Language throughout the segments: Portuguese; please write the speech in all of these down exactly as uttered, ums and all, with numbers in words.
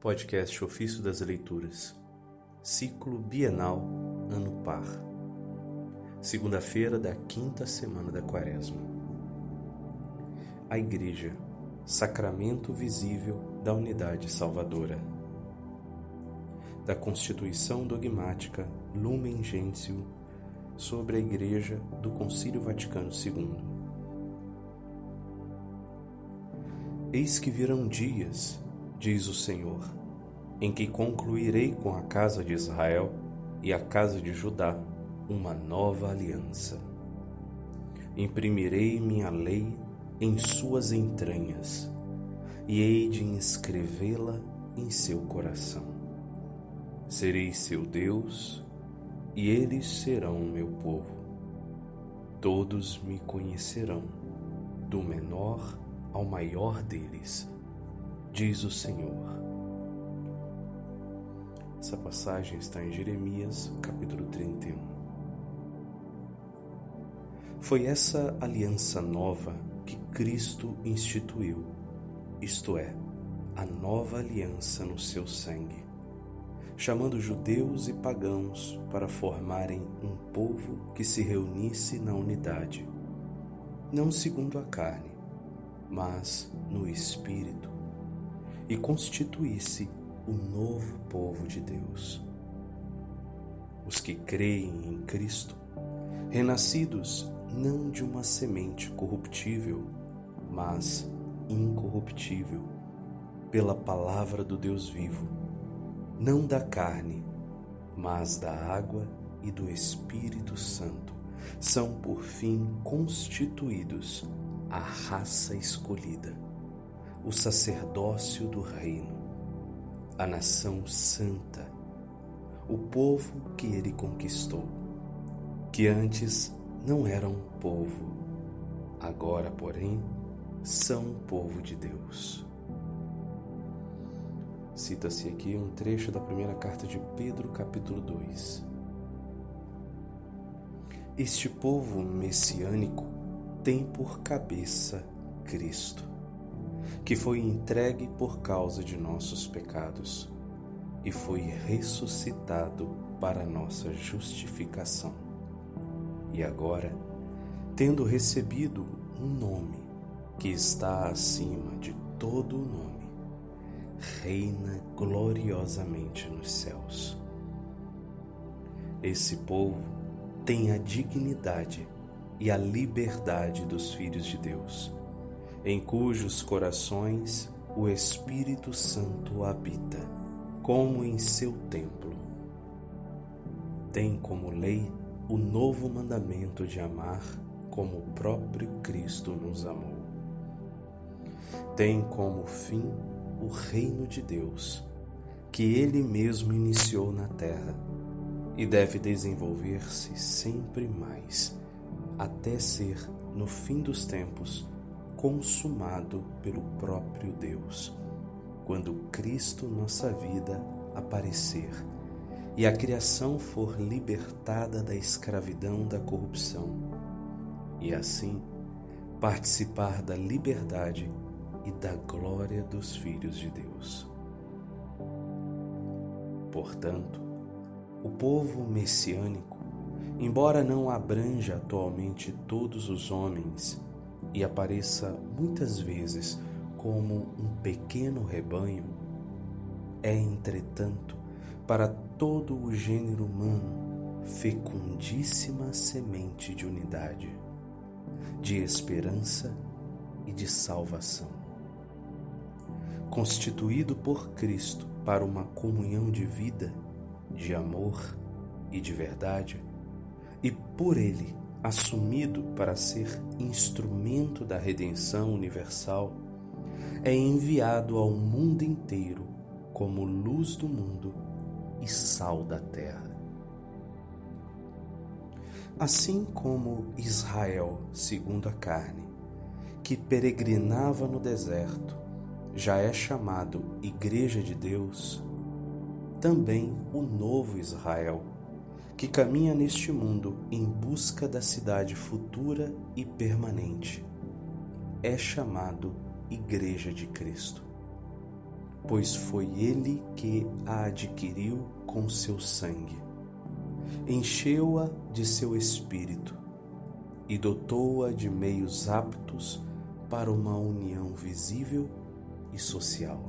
Podcast Ofício das Leituras, Ciclo Bienal, Ano Par, segunda-feira da quinta semana da Quaresma. A Igreja, sacramento visível da unidade salvadora. Da Constituição Dogmática Lumen Gentium sobre a Igreja do Concílio Vaticano segundo. Eis que virão dias, diz o Senhor, em que concluirei com a casa de Israel e a casa de Judá uma nova aliança. Imprimirei minha lei em suas entranhas e hei de inscrevê-la em seu coração. Serei seu Deus e eles serão meu povo. Todos me conhecerão, do menor ao maior deles, diz o Senhor. Essa passagem está em Jeremias, capítulo trinta e um. Foi essa aliança nova que Cristo instituiu, isto é, a nova aliança no seu sangue, chamando judeus e pagãos para formarem um povo que se reunisse na unidade, não segundo a carne, mas no Espírito, e constituísse o novo povo de Deus. Os que creem em Cristo, renascidos não de uma semente corruptível, mas incorruptível, pela palavra do Deus vivo, não da carne, mas da água e do Espírito Santo, são por fim constituídos a raça escolhida, o sacerdócio do reino, a nação santa, o povo que ele conquistou, que antes não eram povo, agora, porém, são povo de Deus. Cita-se aqui um trecho da primeira carta de Pedro, capítulo dois. Este povo messiânico tem por cabeça Cristo, que foi entregue por causa de nossos pecados e foi ressuscitado para nossa justificação. E agora, tendo recebido um nome que está acima de todo o nome, reina gloriosamente nos céus. Esse povo tem a dignidade e a liberdade dos filhos de Deus, em cujos corações o Espírito Santo habita, como em seu templo. Tem como lei o novo mandamento de amar como o próprio Cristo nos amou. Tem como fim o reino de Deus, que Ele mesmo iniciou na terra e deve desenvolver-se sempre mais, até ser, no fim dos tempos, consumado pelo próprio Deus, quando Cristo, nossa vida, aparecer e a criação for libertada da escravidão da corrupção, e assim participar da liberdade e da glória dos filhos de Deus. Portanto, o povo messiânico, embora não abranja atualmente todos os homens e apareça muitas vezes como um pequeno rebanho, é, entretanto, para todo o gênero humano, fecundíssima semente de unidade, de esperança e de salvação. Constituído por Cristo para uma comunhão de vida, de amor e de verdade, e por Ele assumido para ser instrumento da redenção universal, é enviado ao mundo inteiro como luz do mundo e sal da terra. Assim como Israel, segundo a carne, que peregrinava no deserto, já é chamado Igreja de Deus, também o novo Israel, que caminha neste mundo em busca da cidade futura e permanente, é chamado Igreja de Cristo. pois foi ele que a adquiriu com seu sangue. Encheu-a de seu espírito e dotou-a de meios aptos para uma união visível e social.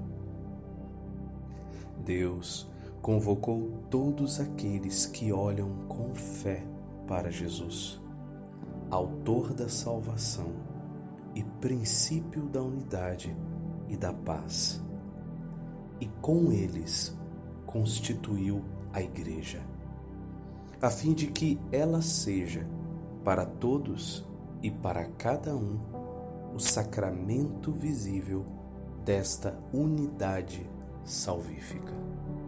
Deus convocou todos aqueles que olham com fé para Jesus, autor da salvação e princípio da unidade e da paz, e com eles constituiu a Igreja, a fim de que ela seja, para todos e para cada um, o sacramento visível desta unidade salvífica.